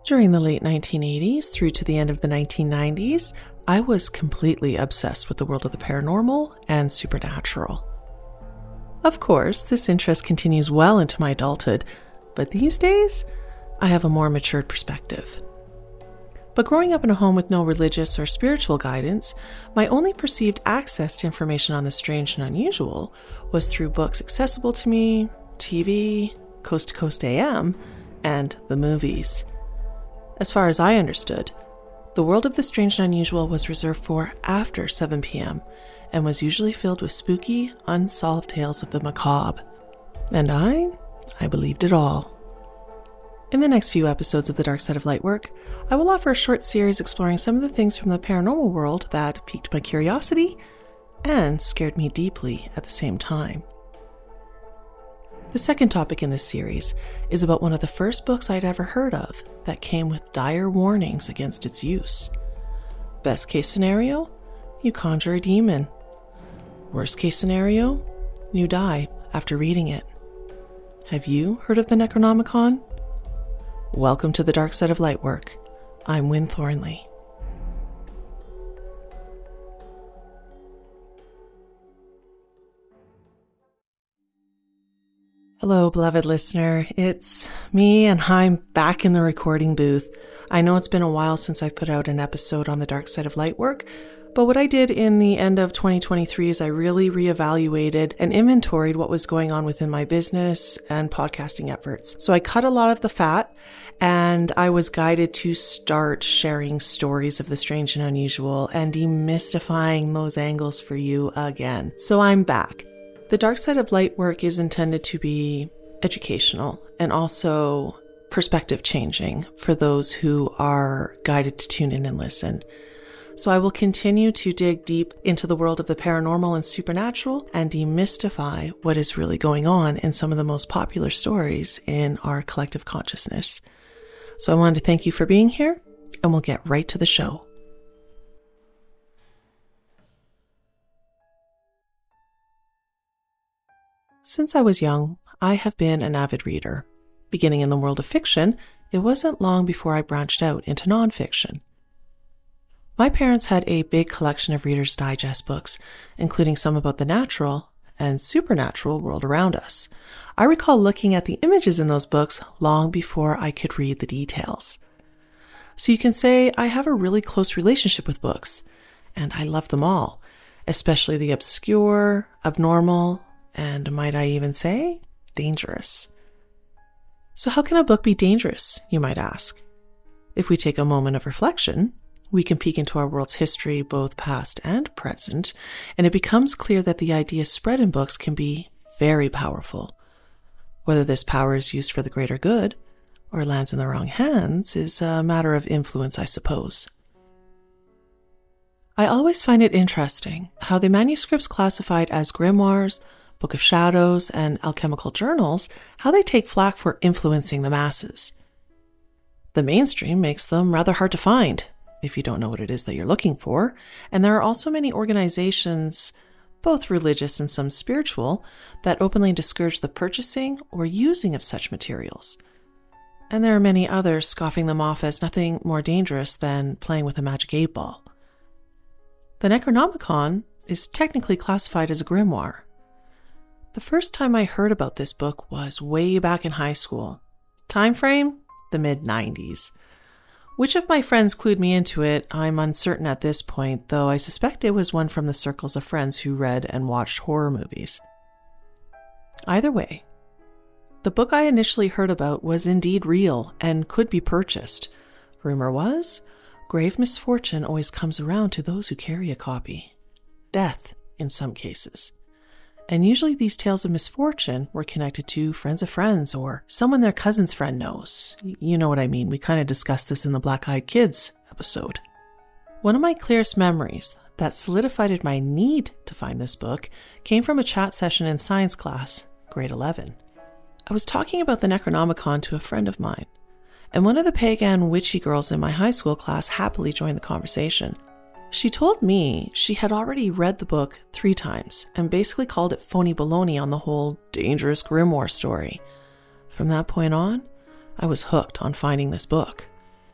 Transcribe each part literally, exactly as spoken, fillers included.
During the late nineteen eighties through to the end of the nineteen nineties, I was completely obsessed with the world of the paranormal and supernatural. Of course, this interest continues well into my adulthood, but these days, I have a more matured perspective. But growing up in a home with no religious or spiritual guidance, my only perceived access to information on the strange and unusual was through books accessible to me, T V, Coast to Coast A M, and the movies. As far as I understood, the world of the strange and unusual was reserved for after seven p.m. and was usually filled with spooky, unsolved tales of the macabre. And I, I believed it all. In the next few episodes of The Dark Side of Lightwork, I will offer a short series exploring some of the things from the paranormal world that piqued my curiosity and scared me deeply at the same time. The second topic in this series is about one of the first books I'd ever heard of that came with dire warnings against its use. Best case scenario, you conjure a demon. Worst case scenario, you die after reading it. Have you heard of the Necronomicon? Welcome to the Dark Side of Lightwork. I'm Wynne Thornley. Hello, beloved listener. It's me, and I'm back in the recording booth. I know it's been a while since I've put out an episode on the Dark Side of Lightwork, but what I did in the end of twenty twenty-three is I really reevaluated and inventoried what was going on within my business and podcasting efforts. So I cut a lot of the fat, and I was guided to start sharing stories of the strange and unusual and demystifying those angles for you again. So I'm back. The Dark Side of Lightwork is intended to be educational and also perspective changing for those who are guided to tune in and listen. So I will continue to dig deep into the world of the paranormal and supernatural and demystify what is really going on in some of the most popular stories in our collective consciousness. So I wanted to thank you for being here, and we'll get right to the show. Since I was young, I have been an avid reader. Beginning in the world of fiction, it wasn't long before I branched out into nonfiction. My parents had a big collection of Reader's Digest books, including some about the natural and supernatural world around us. I recall looking at the images in those books long before I could read the details. So you can say I have a really close relationship with books, and I love them all, especially the obscure, abnormal, and might I even say, dangerous. So how can a book be dangerous, you might ask? If we take a moment of reflection, we can peek into our world's history, both past and present, and it becomes clear that the ideas spread in books can be very powerful. Whether this power is used for the greater good or lands in the wrong hands is a matter of influence, I suppose. I always find it interesting how the manuscripts classified as grimoires, Book of Shadows, and alchemical journals, how they take flack for influencing the masses. The mainstream makes them rather hard to find if you don't know what it is that you're looking for, and there are also many organizations, both religious and some spiritual, that openly discourage the purchasing or using of such materials. And there are many others scoffing them off as nothing more dangerous than playing with a magic eight ball. The Necronomicon is technically classified as a grimoire. The first time I heard about this book was way back in high school. Time frame? The mid nineties. Which of my friends clued me into it, I'm uncertain at this point, though I suspect it was one from the circles of friends who read and watched horror movies. Either way, the book I initially heard about was indeed real and could be purchased. Rumor was, grave misfortune always comes around to those who carry a copy. Death, in some cases. And usually these tales of misfortune were connected to friends of friends or someone their cousin's friend knows. You know what I mean. We kind of discussed this in the Black Eyed Kids episode. One of my clearest memories that solidified my need to find this book came from a chat session in science class, grade eleven. I was talking about the Necronomicon to a friend of mine, and one of the pagan witchy girls in my high school class happily joined the conversation. She told me she had already read the book three times and basically called it phony baloney on the whole dangerous grimoire story. From that point on, I was hooked on finding this book.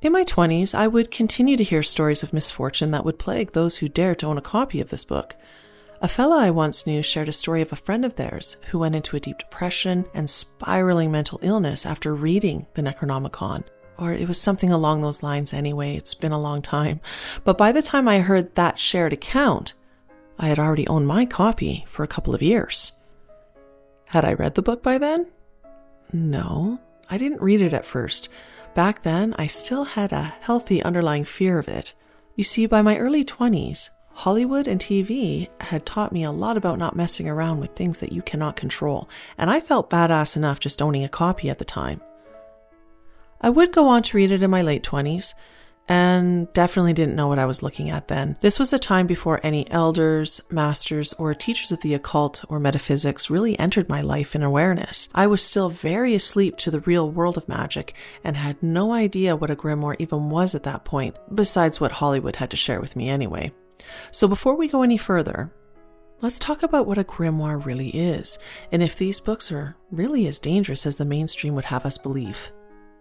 In my twenties, I would continue to hear stories of misfortune that would plague those who dared to own a copy of this book. A fella I once knew shared a story of a friend of theirs who went into a deep depression and spiraling mental illness after reading the Necronomicon. Or it was something along those lines anyway, it's been a long time. But by the time I heard that shared account, I had already owned my copy for a couple of years. Had I read the book by then? No, I didn't read it at first. Back then, I still had a healthy underlying fear of it. You see, by my early twenties, Hollywood and T V had taught me a lot about not messing around with things that you cannot control, and I felt badass enough just owning a copy at the time. I would go on to read it in my late twenties, and definitely didn't know what I was looking at then. This was a time before any elders, masters, or teachers of the occult or metaphysics really entered my life in awareness. I was still very asleep to the real world of magic and had no idea what a grimoire even was at that point, besides what Hollywood had to share with me anyway. So before we go any further, let's talk about what a grimoire really is, and if these books are really as dangerous as the mainstream would have us believe.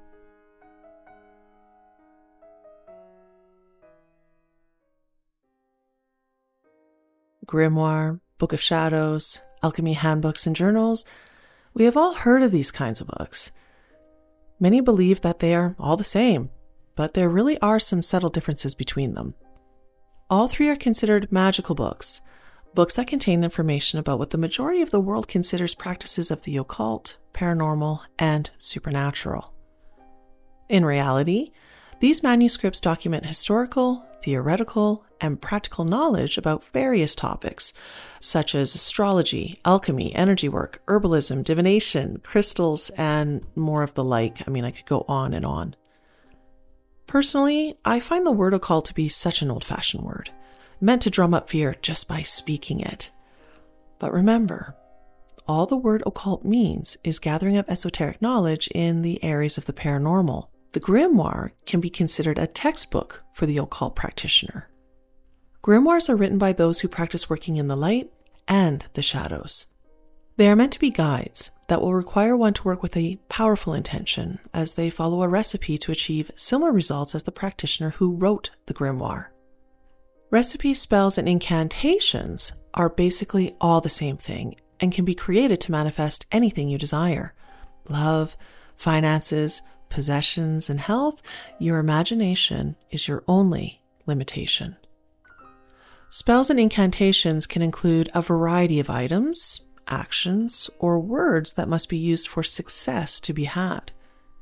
Grimoire, Book of Shadows, alchemy handbooks and journals, we have all heard of these kinds of books. Many believe that they are all the same, but there really are some subtle differences between them. All three are considered magical books, books that contain information about what the majority of the world considers practices of the occult, paranormal, and supernatural. In reality, these manuscripts document historical, theoretical, and practical knowledge about various topics, such as astrology, alchemy, energy work, herbalism, divination, crystals, and more of the like. I mean, I could go on and on. Personally, I find the word occult to be such an old-fashioned word, meant to drum up fear just by speaking it. But remember, all the word occult means is gathering of esoteric knowledge in the areas of the paranormal. The grimoire can be considered a textbook for the occult practitioner. Grimoires are written by those who practice working in the light and the shadows. They are meant to be guides that will require one to work with a powerful intention as they follow a recipe to achieve similar results as the practitioner who wrote the grimoire. Recipe spells and incantations are basically all the same thing and can be created to manifest anything you desire. Love, finances, possessions, and health. Your imagination is your only limitation. Spells and incantations can include a variety of items, actions, or words that must be used for success to be had.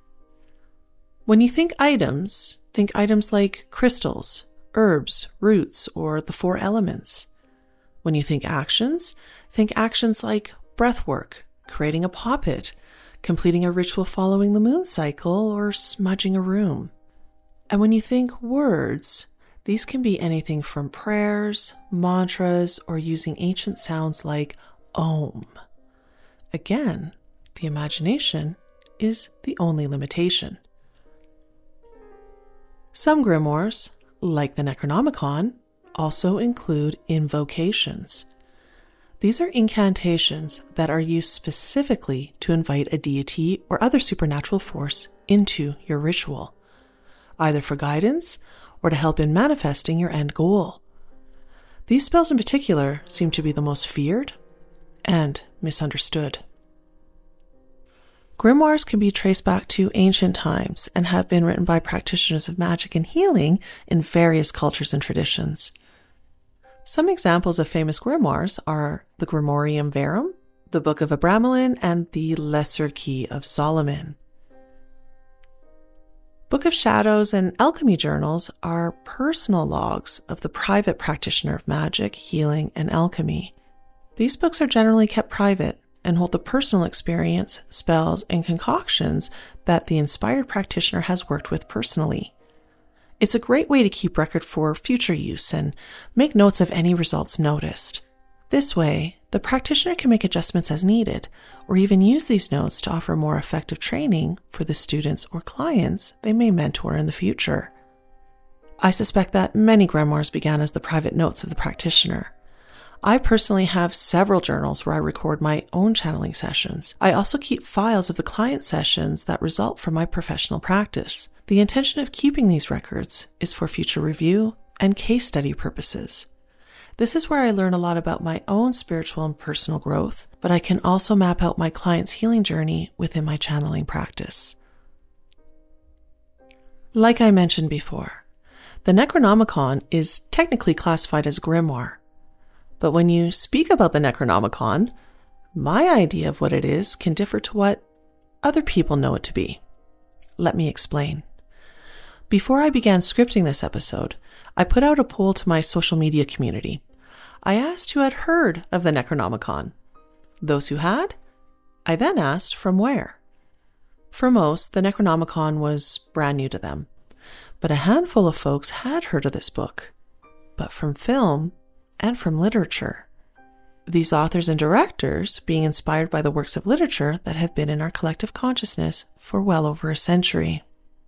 When you think items, think items like crystals, herbs, roots, or the four elements. When you think actions, think actions like breathwork, creating a poppet, completing a ritual following the moon cycle, or smudging a room. And when you think words, these can be anything from prayers, mantras, or using ancient sounds like Om. Again, the imagination is the only limitation. Some grimoires, like the Necronomicon, also include invocations. These are incantations that are used specifically to invite a deity or other supernatural force into your ritual, either for guidance or to help in manifesting your end goal. These spells in particular seem to be the most feared and misunderstood. Grimoires can be traced back to ancient times and have been written by practitioners of magic and healing in various cultures and traditions. Some examples of famous grimoires are the Grimorium Verum, the Book of Abramelin, and the Lesser Key of Solomon. Book of Shadows and alchemy journals are personal logs of the private practitioner of magic, healing, and alchemy. These books are generally kept private and hold the personal experience, spells, and concoctions that the inspired practitioner has worked with personally. It's a great way to keep record for future use and make notes of any results noticed. This way, the practitioner can make adjustments as needed, or even use these notes to offer more effective training for the students or clients they may mentor in the future. I suspect that many grimoires began as the private notes of the practitioner. I personally have several journals where I record my own channeling sessions. I also keep files of the client sessions that result from my professional practice. The intention of keeping these records is for future review and case study purposes. This is where I learn a lot about my own spiritual and personal growth, but I can also map out my client's healing journey within my channeling practice. Like I mentioned before, the Necronomicon is technically classified as a grimoire. But when you speak about the Necronomicon, my idea of what it is can differ to what other people know it to be. Let me explain. Before I began scripting this episode, I put out a poll to my social media community. I asked who had heard of the Necronomicon. Those who had, I then asked from where. For most, the Necronomicon was brand new to them, but a handful of folks had heard of this book, but from film and from literature. These authors and directors being inspired by the works of literature that have been in our collective consciousness for well over a century.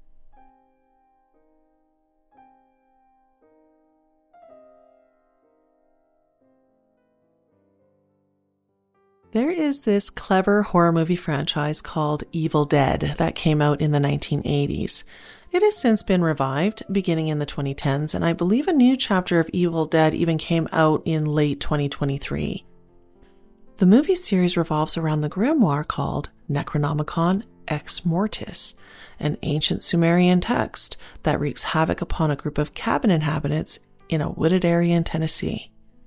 There is this clever horror movie franchise called Evil Dead that came out in the nineteen eighties. It has since been revived, beginning in the twenty tens, and I believe a new chapter of Evil Dead even came out in late twenty twenty-three. The movie series revolves around the grimoire called Necronomicon Ex Mortis, an ancient Sumerian text that wreaks havoc upon a group of cabin inhabitants in a wooded area in Tennessee.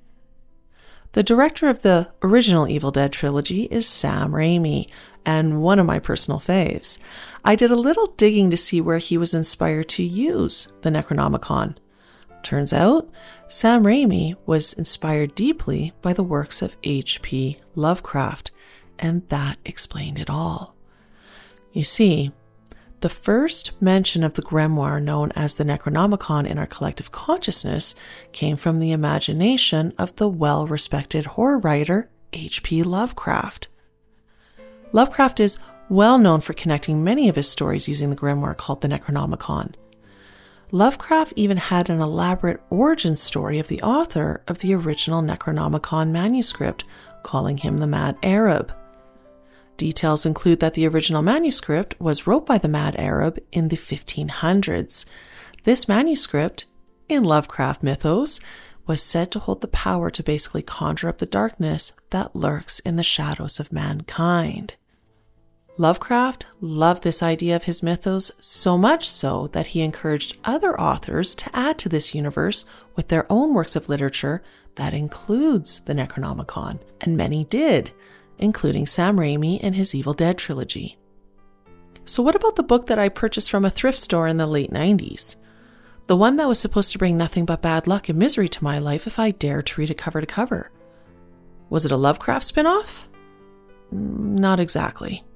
The director of the original Evil Dead trilogy is Sam Raimi, and one of my personal faves. I did a little digging to see where he was inspired to use the Necronomicon. Turns out, Sam Raimi was inspired deeply by the works of H P Lovecraft, and that explained it all. You see, the first mention of the grimoire known as the Necronomicon in our collective consciousness came from the imagination of the well-respected horror writer H P Lovecraft. Lovecraft is well known for connecting many of his stories using the grimoire called the Necronomicon. Lovecraft even had an elaborate origin story of the author of the original Necronomicon manuscript, calling him the Mad Arab. Details include that the original manuscript was wrote by the Mad Arab in the fifteen hundreds. This manuscript, in Lovecraft mythos, was said to hold the power to basically conjure up the darkness that lurks in the shadows of mankind. Lovecraft loved this idea of his mythos so much so that he encouraged other authors to add to this universe with their own works of literature that includes the Necronomicon, and many did, including Sam Raimi and his Evil Dead trilogy. So what about the book that I purchased from a thrift store in the late nineties? The one that was supposed to bring nothing but bad luck and misery to my life if I dared to read it cover to cover. Was it a Lovecraft spinoff? Not exactly.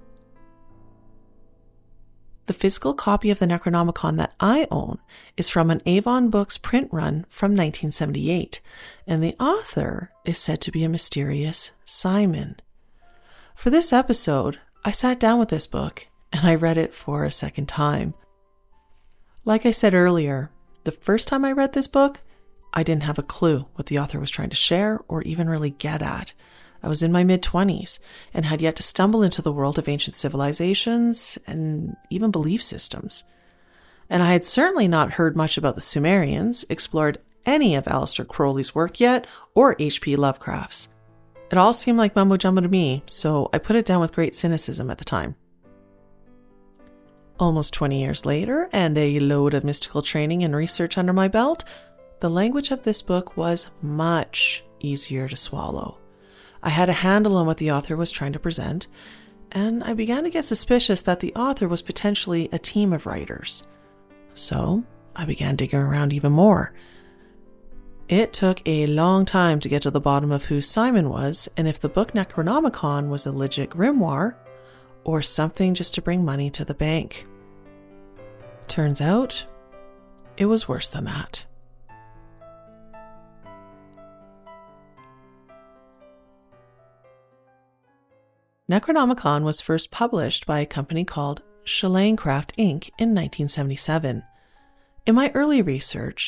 The physical copy of the Necronomicon that I own is from an Avon Books print run from nineteen seventy-eight, and the author is said to be a mysterious Simon. For this episode, I sat down with this book and I read it for a second time. Like I said earlier, the first time I read this book, I didn't have a clue what the author was trying to share or even really get at. I was in my mid-twenties and had yet to stumble into the world of ancient civilizations and even belief systems. And I had certainly not heard much about the Sumerians, explored any of Aleister Crowley's work yet, or H P Lovecraft's. It all seemed like mumbo-jumbo to me, so I put it down with great cynicism at the time. Almost twenty years later, and a load of mystical training and research under my belt, the language of this book was much easier to swallow. I had a handle on what the author was trying to present, and I began to get suspicious that the author was potentially a team of writers. So I began digging around even more. It took a long time to get to the bottom of who Simon was and if the book Necronomicon was a legit grimoire or something just to bring money to the bank. Turns out, it was worse than that. Necronomicon was first published by a company called Shalane Craft Incorporated in nineteen seventy-seven. In my early research,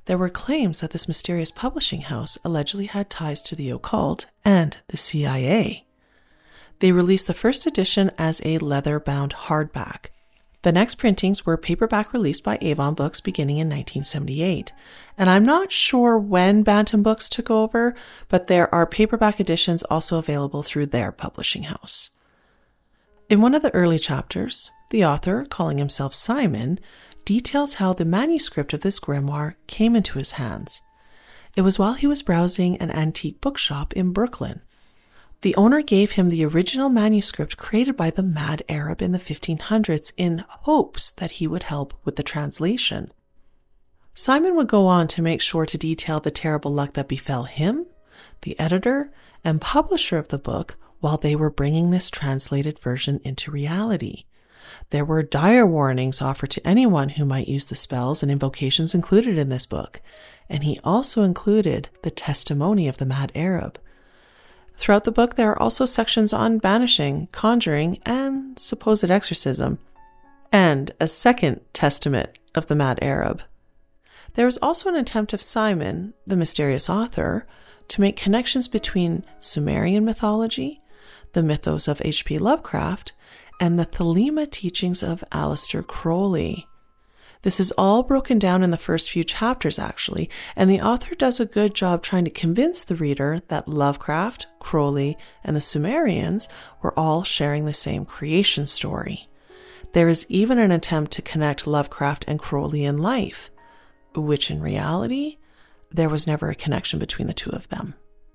There were claims that this mysterious publishing house allegedly had ties to the occult and the C I A. They released the first edition as a leather-bound hardback. The next printings were paperback released by Avon Books beginning in nineteen seventy-eight. And I'm not sure when Bantam Books took over, but there are paperback editions also available through their publishing house. In one of the early chapters, the author, calling himself Simon, details how the manuscript of this grimoire came into his hands. It was while he was browsing an antique bookshop in Brooklyn. The owner gave him the original manuscript created by the mad Arab in the fifteen hundreds in hopes that he would help with the translation. Simon would go on to make sure to detail the terrible luck that befell him, the editor, and publisher of the book while they were bringing this translated version into reality. There were dire warnings offered to anyone who might use the spells and invocations included in this book, and he also included the testimony of the mad Arab. Throughout the book, there are also sections on banishing, conjuring, and supposed exorcism, and a second testament of the mad Arab. There is also an attempt of Simon, the mysterious author, to make connections between Sumerian mythology, the mythos of H P Lovecraft, and the Thelema teachings of Aleister Crowley. This is all broken down in the first few chapters, actually, and the author does a good job trying to convince the reader that Lovecraft, Crowley, and the Sumerians were all sharing the same creation story. There is even an attempt to connect Lovecraft and Crowley in life, which in reality, there was never a connection between the two of them.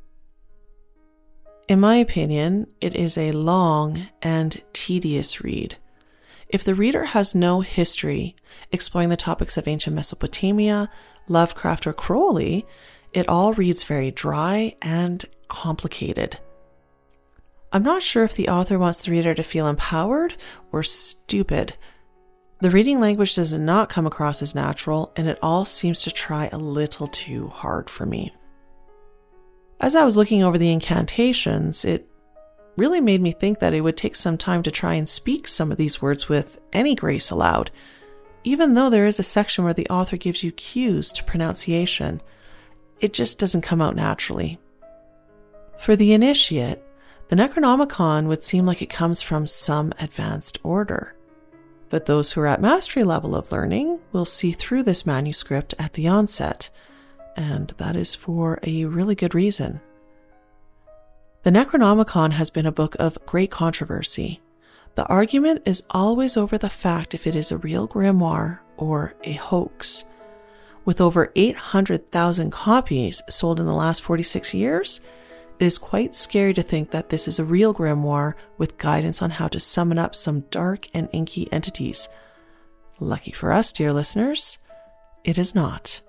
In my opinion, it is a long and tedious read. If the reader has no history exploring the topics of ancient Mesopotamia, Lovecraft, or Crowley, it all reads very dry and complicated. I'm not sure if the author wants the reader to feel empowered or stupid. The reading language does not come across as natural, and it all seems to try a little too hard for me. As I was looking over the incantations, it really made me think that it would take some time to try and speak some of these words with any grace allowed, even though there is a section where the author gives you cues to pronunciation. It just doesn't come out naturally. For the initiate, the Necronomicon would seem like it comes from some advanced order, but those who are at mastery level of learning will see through this manuscript at the onset, and that is for a really good reason. The Necronomicon has been a book of great controversy. The argument is always over the fact if it is a real grimoire or a hoax. With over eight hundred thousand copies sold in the last forty-six years, it is quite scary to think that this is a real grimoire with guidance on how to summon up some dark and inky entities. Lucky for us, dear listeners, it is not.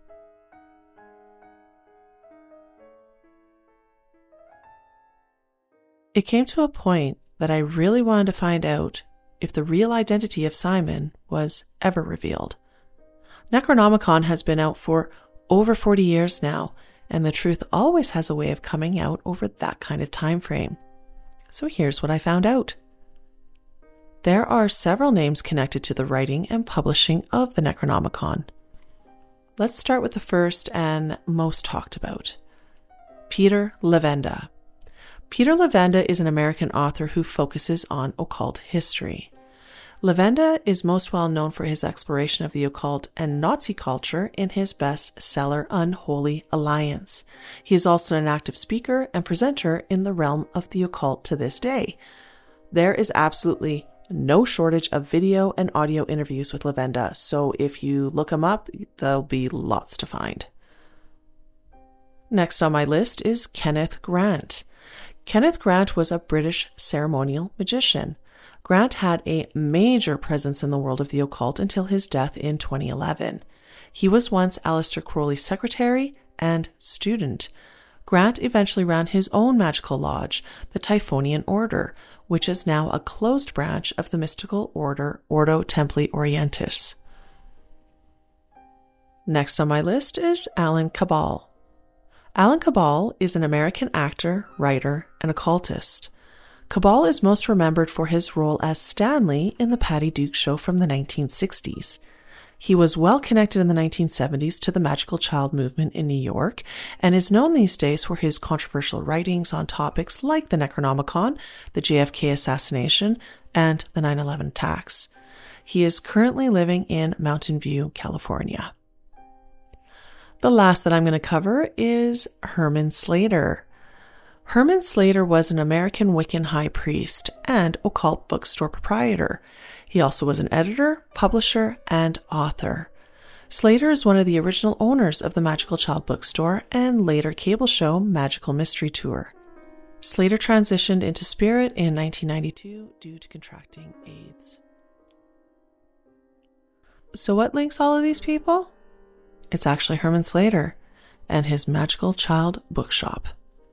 It came to a point that I really wanted to find out if the real identity of Simon was ever revealed. Necronomicon has been out for over forty years now, and the truth always has a way of coming out over that kind of time frame. So here's what I found out. There are several names connected to the writing and publishing of the Necronomicon. Let's start with the first and most talked about. Peter Levenda. Peter Levenda is an American author who focuses on occult history. Levenda is most well known for his exploration of the occult and Nazi culture in his bestseller Unholy Alliance. He is also an active speaker and presenter in the realm of the occult to this day. There is absolutely no shortage of video and audio interviews with Levenda, so if you look him up, there'll be lots to find. Next on my list is Kenneth Grant. Kenneth Grant was a British ceremonial magician. Grant had a major presence in the world of the occult until his death in twenty eleven. He was once Aleister Crowley's secretary and student. Grant eventually ran his own magical lodge, the Typhonian Order, which is now a closed branch of the mystical order Ordo Templi Orientis. Next on my list is Alan Cabal. Alan Cabal is an American actor, writer, and occultist. Cabal is most remembered for his role as Stanley in the Patty Duke Show from the nineteen sixties. He was well connected in the nineteen seventies to the Magical Child movement in New York and is known these days for his controversial writings on topics like the Necronomicon, the J F K assassination, and the nine eleven attacks. He is currently living in Mountain View, California. The last that I'm going to cover is Herman Slater. Herman Slater was an American Wiccan high priest and occult bookstore proprietor. He also was an editor, publisher, and author. Slater is one of the original owners of the Magical Child bookstore and later cable show Magical Mystery Tour. Slater transitioned into spirit in nineteen ninety-two due to contracting AIDS. So what links all of these people? It's actually Herman Slater and his Magical Child bookshop.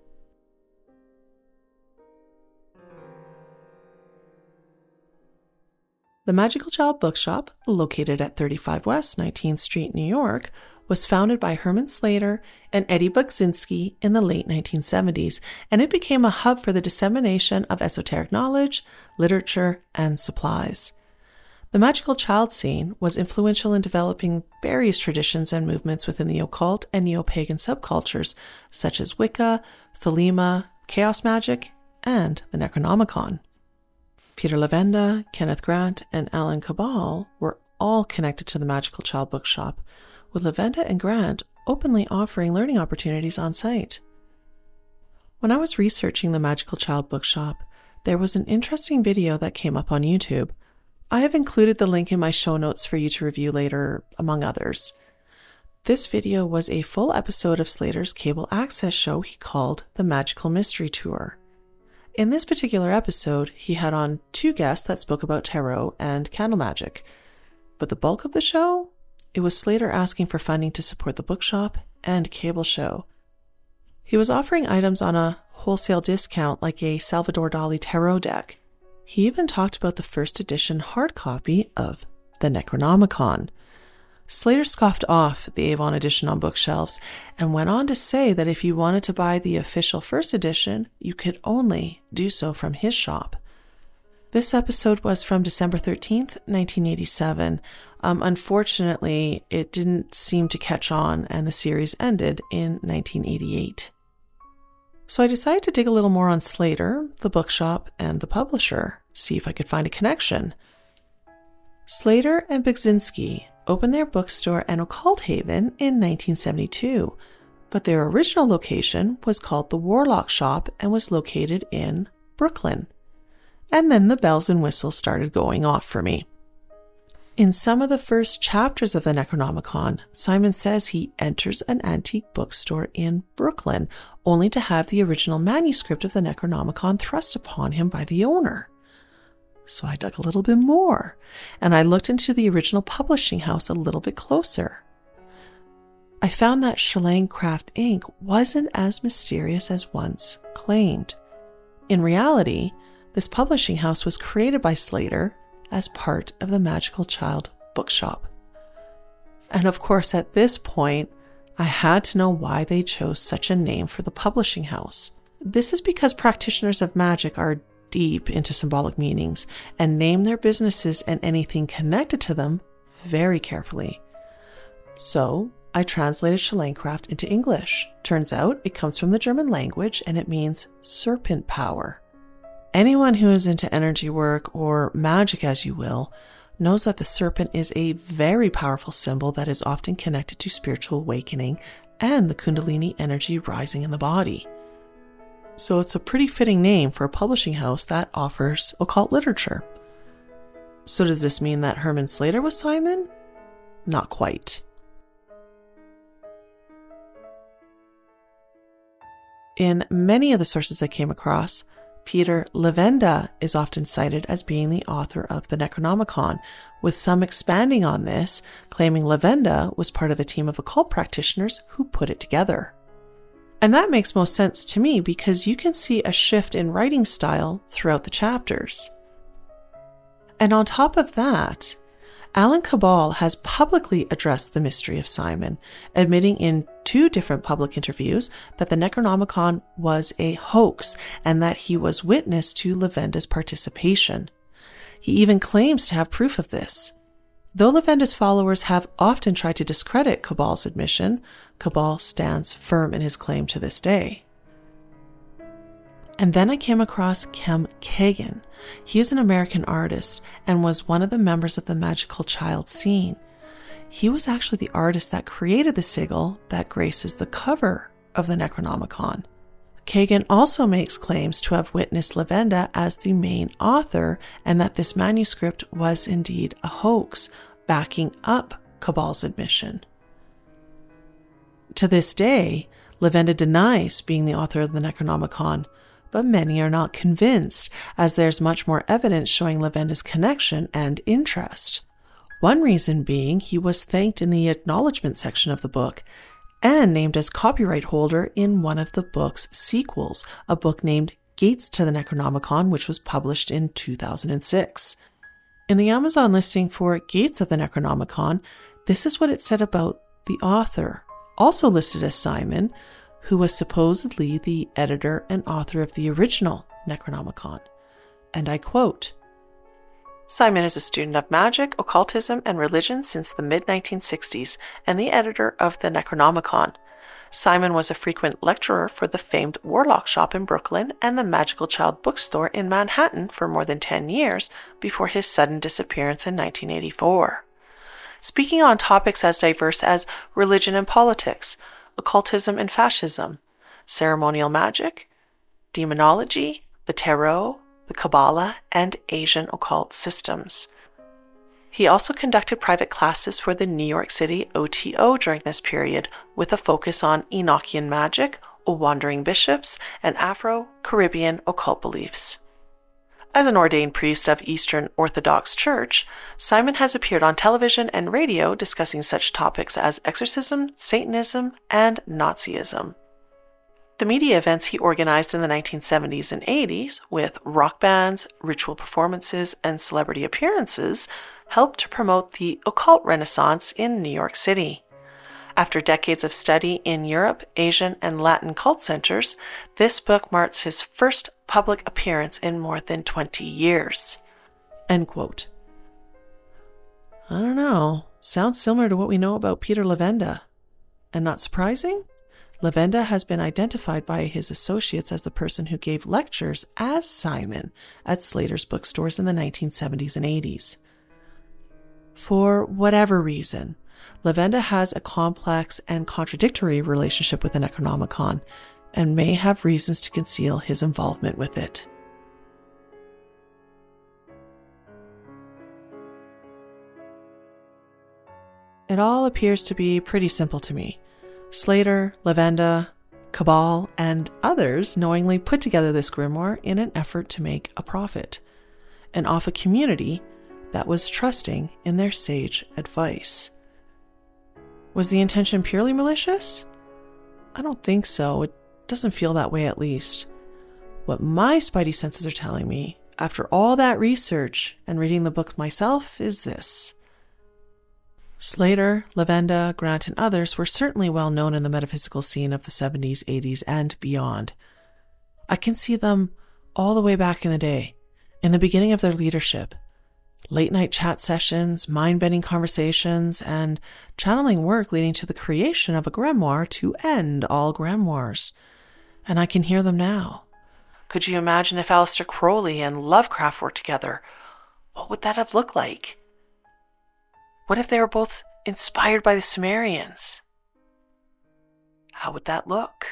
The Magical Child Bookshop, located at thirty-five West nineteenth Street, New York, was founded by Herman Slater and Eddie Budzinski in the late nineteen seventies, and it became a hub for the dissemination of esoteric knowledge, literature, and supplies. The Magical Child scene was influential in developing various traditions and movements within the occult and neo-pagan subcultures, such as Wicca, Thelema, Chaos Magic, and the Necronomicon. Peter Levenda, Kenneth Grant, and Alan Cabal were all connected to the Magical Child bookshop, with Levenda and Grant openly offering learning opportunities on site. When I was researching the Magical Child bookshop, there was an interesting video that came up on YouTube. I have included the link in my show notes for you to review later, among others. This video was a full episode of Slater's cable access show he called the Magical Mystery Tour. In this particular episode, he had on two guests that spoke about tarot and candle magic. But the bulk of the show, it was Slater asking for funding to support the bookshop and cable show. He was offering items on a wholesale discount like a Salvador Dali tarot deck. He even talked about the first edition hard copy of the Necronomicon. Slater scoffed off the Avon edition on bookshelves and went on to say that if you wanted to buy the official first edition, you could only do so from his shop. This episode was from December thirteenth, nineteen eighty-seven. Um, unfortunately, it didn't seem to catch on and the series ended in nineteen eighty-eight. So I decided to dig a little more on Slater, the bookshop, and the publisher, see if I could find a connection. Slater and Budzinski opened their bookstore and occult haven in nineteen seventy-two, but their original location was called the Warlock Shop and was located in Brooklyn. And then the bells and whistles started going off for me. In some of the first chapters of the Necronomicon, Simon says he enters an antique bookstore in Brooklyn, only to have the original manuscript of the Necronomicon thrust upon him by the owner. So I dug a little bit more, and I looked into the original publishing house a little bit closer. I found that Schilling Craft Incorporated wasn't as mysterious as once claimed. In reality, this publishing house was created by Slater as part of the Magical Child bookshop. And of course, at this point, I had to know why they chose such a name for the publishing house. This is because practitioners of magic are deep into symbolic meanings and name their businesses and anything connected to them very carefully. So I translated Schillingcraft into English. Turns out it comes from the German language and it means serpent power. Anyone who is into energy work or magic, as you will, knows that the serpent is a very powerful symbol that is often connected to spiritual awakening and the Kundalini energy rising in the body. So it's a pretty fitting name for a publishing house that offers occult literature. So does this mean that Herman Slater was Simon? Not quite. In many of the sources I came across, Peter Levenda is often cited as being the author of the Necronomicon, with some expanding on this, claiming Levenda was part of a team of occult practitioners who put it together. And that makes most sense to me because you can see a shift in writing style throughout the chapters. And on top of that, Alan Cabal has publicly addressed the mystery of Simon, admitting in two different public interviews that the Necronomicon was a hoax and that he was witness to Levenda's participation. He even claims to have proof of this. Though Levenda's followers have often tried to discredit Cabal's admission, Cabal stands firm in his claim to this day. And then I came across Kem Kagan. He is an American artist and was one of the members of the magical child scene. He was actually the artist that created the sigil that graces the cover of the Necronomicon. Kagan also makes claims to have witnessed Levenda as the main author and that this manuscript was indeed a hoax, backing up Cabal's admission. To this day, Levenda denies being the author of the Necronomicon, but many are not convinced, as there's much more evidence showing Levenda's connection and interest. One reason being he was thanked in the acknowledgement section of the book and named as copyright holder in one of the book's sequels, a book named Gates to the Necronomicon, which was published in two thousand six. In the Amazon listing for Gates of the Necronomicon, this is what it said about the author, also listed as Simon, who was supposedly the editor and author of the original Necronomicon. And I quote, "Simon is a student of magic, occultism, and religion since the mid nineteen sixties and the editor of the Necronomicon. Simon was a frequent lecturer for the famed Warlock Shop in Brooklyn and the Magical Child Bookstore in Manhattan for more than ten years before his sudden disappearance in nineteen eighty-four. Speaking on topics as diverse as religion and politics, occultism and fascism, ceremonial magic, demonology, the tarot, the Kabbalah, and Asian occult systems. He also conducted private classes for the New York City O T O during this period, with a focus on Enochian magic, wandering bishops, and Afro-Caribbean occult beliefs. As an ordained priest of Eastern Orthodox Church, Simon has appeared on television and radio discussing such topics as exorcism, Satanism, and Nazism. The media events he organized in the nineteen seventies and eighties, with rock bands, ritual performances, and celebrity appearances, helped to promote the occult renaissance in New York City. After decades of study in Europe, Asian, and Latin cult centers, this book marks his first public appearance in more than twenty years. End quote. I don't know. Sounds similar to what we know about Peter Levenda. And not surprising? Levenda has been identified by his associates as the person who gave lectures as Simon at Slater's bookstores in the nineteen seventies and eighties. For whatever reason, Levenda has a complex and contradictory relationship with the Necronomicon and may have reasons to conceal his involvement with it. It all appears to be pretty simple to me. Slater, Levenda, Cabal, and others knowingly put together this grimoire in an effort to make a profit, and off a community that was trusting in their sage advice. Was the intention purely malicious? I don't think so. It doesn't feel that way, at least. What my spidey senses are telling me, after all that research and reading the book myself, is this. Slater, Levenda, Grant, and others were certainly well known in the metaphysical scene of the seventies, eighties, and beyond. I can see them all the way back in the day, in the beginning of their leadership. Late-night chat sessions, mind-bending conversations, and channeling work leading to the creation of a grimoire to end all grimoires. And I can hear them now. Could you imagine if Aleister Crowley and Lovecraft worked together? What would that have looked like? What if they were both inspired by the Sumerians? How would that look?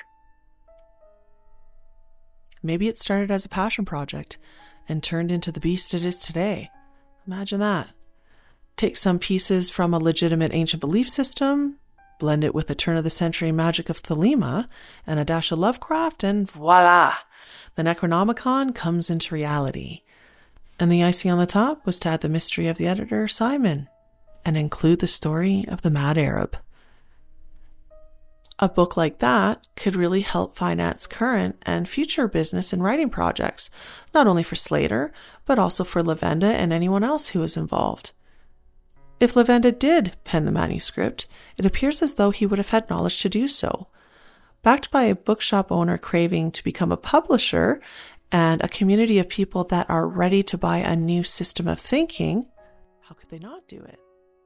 Maybe it started as a passion project and turned into the beast it is today. Imagine that. Take some pieces from a legitimate ancient belief system, blend it with the turn-of-the-century magic of Thelema and a dash of Lovecraft, and voila! The Necronomicon comes into reality. And the icing on the top was to add the mystery of the editor, Simon, and include the story of the Mad Arab. A book like that could really help finance current and future business and writing projects, not only for Slater, but also for Levenda and anyone else who is involved. If Levenda did pen the manuscript, it appears as though he would have had knowledge to do so. Backed by a bookshop owner craving to become a publisher and a community of people that are ready to buy a new system of thinking, how could they not do it?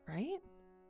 right?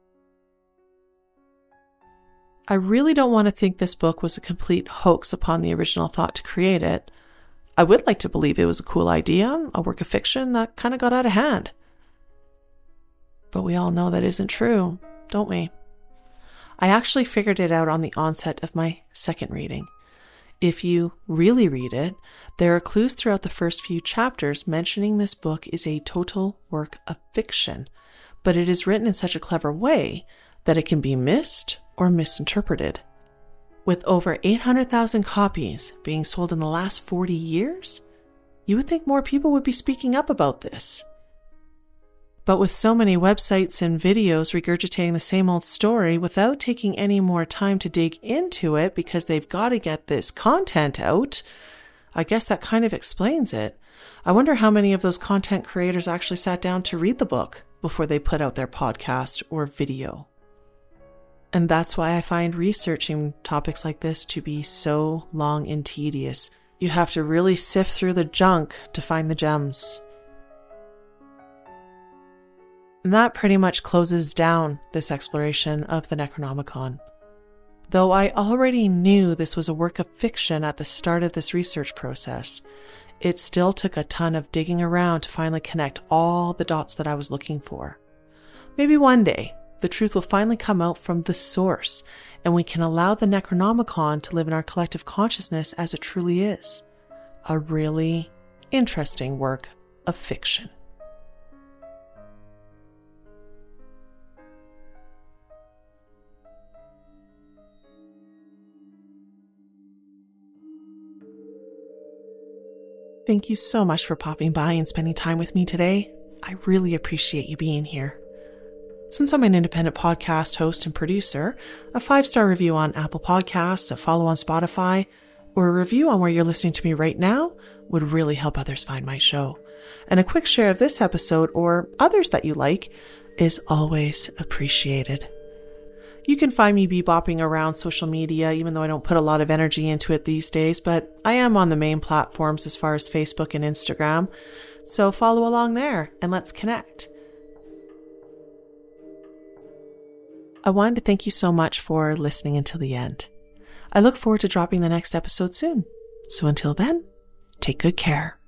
I really don't want to think this book was a complete hoax upon the original thought to create it. I would like to believe it was a cool idea, a work of fiction that kind of got out of hand. But we all know that isn't true, don't we? I actually figured it out on the onset of my second reading. If you really read it, there are clues throughout the first few chapters mentioning this book is a total work of fiction, but it is written in such a clever way that it can be missed or misinterpreted. With over eight hundred thousand copies being sold in the last forty years, you would think more people would be speaking up about this. But with so many websites and videos regurgitating the same old story without taking any more time to dig into it because they've got to get this content out, I guess that kind of explains it. I wonder how many of those content creators actually sat down to read the book before they put out their podcast or video. And that's why I find researching topics like this to be so long and tedious. You have to really sift through the junk to find the gems. And that pretty much closes down this exploration of the Necronomicon. Though I already knew this was a work of fiction at the start of this research process, it still took a ton of digging around to finally connect all the dots that I was looking for. Maybe one day, the truth will finally come out from the source, and we can allow the Necronomicon to live in our collective consciousness as it truly is. A really interesting work of fiction. Thank you so much for popping by and spending time with me today. I really appreciate you being here. Since I'm an independent podcast host and producer, a five-star review on Apple Podcasts, a follow on Spotify, or a review on where you're listening to me right now would really help others find my show. And a quick share of this episode or others that you like is always appreciated. You can find me bebopping around social media, even though I don't put a lot of energy into it these days, but I am on the main platforms as far as Facebook and Instagram. So follow along there and let's connect. I wanted to thank you so much for listening until the end. I look forward to dropping the next episode soon. So until then, take good care.